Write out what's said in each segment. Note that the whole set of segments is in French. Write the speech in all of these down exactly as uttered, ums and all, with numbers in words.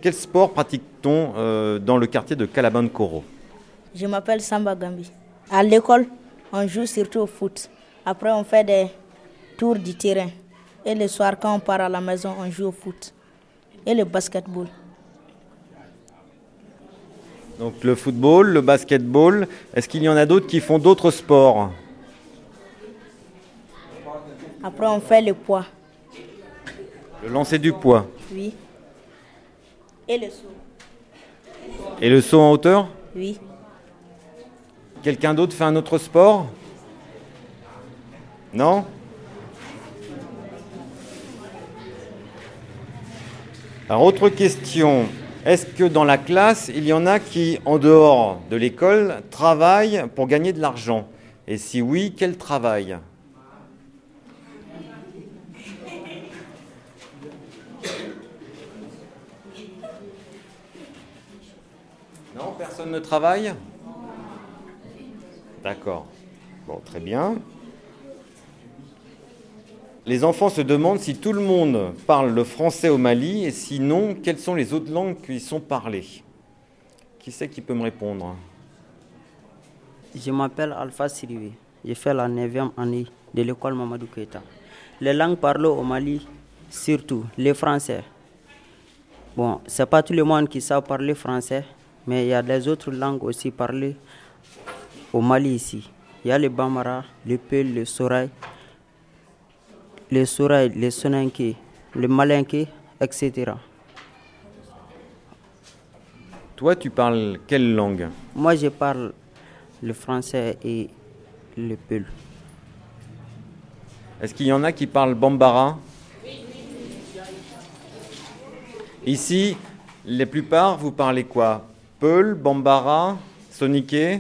quel sport pratique-t-on euh, dans le quartier de Kalaban-Koro? Je m'appelle Samba Gambi. À l'école, on joue surtout au foot. Après, on fait des tours du terrain. Et le soir, quand on part à la maison, on joue au foot. Et le basketball. Donc le football, le basketball. Est-ce qu'il y en a d'autres qui font d'autres sports? Après, on fait le poids. Le lancer du poids. Oui. Et le saut. Et le saut en hauteur? Oui. Quelqu'un d'autre fait un autre sport? Non? Alors, autre question. Est-ce que dans la classe, il y en a qui, en dehors de l'école, travaillent pour gagner de l'argent? Et si oui, quel travail? Non, personne ne travaille? D'accord. Bon, très bien. Les enfants se demandent si tout le monde parle le français au Mali et sinon, quelles sont les autres langues qui y sont parlées. Qui c'est qui peut me répondre? Je m'appelle Alpha Sirivi. Je fais la neuvième année de l'école Mamadou Keita. Les langues parlées au Mali, surtout les français. Bon, ce n'est pas tout le monde qui sait parler français, mais il y a des autres langues aussi parlées au Mali ici. Il y a le Bambara, le Peul, le Soraï, le Soraï, le Soninké, le Malinké, et cetera. Toi, tu parles quelle langue? Moi, je parle le français et le Peul. Est-ce qu'il y en a qui parlent Bambara? Ici, les plupart, vous parlez quoi? Peul, Bambara, Soniké?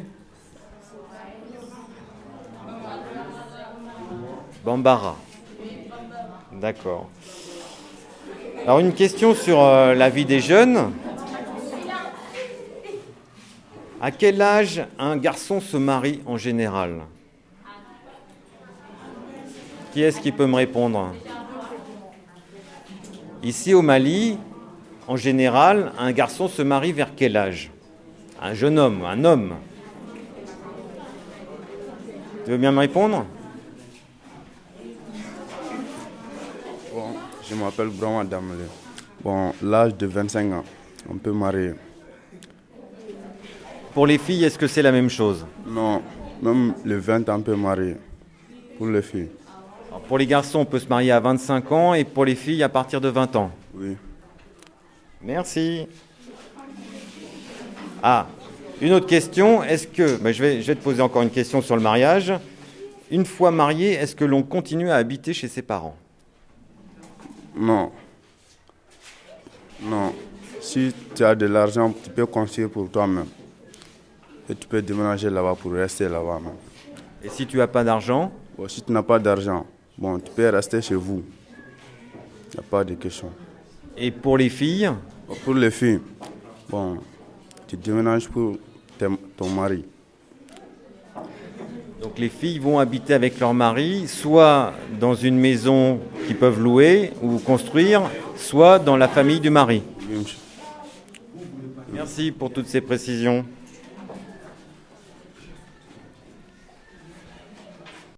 Bambara. D'accord. Alors une question sur euh, la vie des jeunes. À quel âge un garçon se marie en général? Qui est-ce qui peut me répondre? Ici au Mali, en général, un garçon se marie vers quel âge? Un jeune homme, un homme. Tu veux bien me répondre? Bon, je m'appelle Brahma Damele. Bon, l'âge de vingt-cinq ans, on peut marier. Pour les filles, est-ce que c'est la même chose? Non, même les vingt ans, on peut marier. Pour les filles. Alors pour les garçons, on peut se marier à vingt-cinq ans et pour les filles à partir de vingt ans. Oui. Merci. Ah, une autre question. Est-ce que, ben je vais, je vais te poser encore une question sur le mariage. Une fois marié, est-ce que l'on continue à habiter chez ses parents? Non. Non. Si tu as de l'argent, tu peux construire pour toi-même. Et tu peux déménager là-bas pour rester là-bas même. Et si tu n'as pas d'argent? Bon, si tu n'as pas d'argent, bon, tu peux rester chez vous. Il n'y a pas de question. Et pour les filles? Pour les filles, bon, tu déménages pour ton mari. Donc les filles vont habiter avec leur mari, soit dans une maison qu'ils peuvent louer ou construire, soit dans la famille du mari. Merci pour toutes ces précisions.